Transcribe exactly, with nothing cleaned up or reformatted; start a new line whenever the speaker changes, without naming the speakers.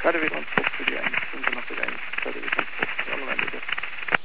Cadê ver quanto pouco seria ainda? Vamos na pegar aí. Cadê ver quanto pouco? Vamos lá, meu Deus.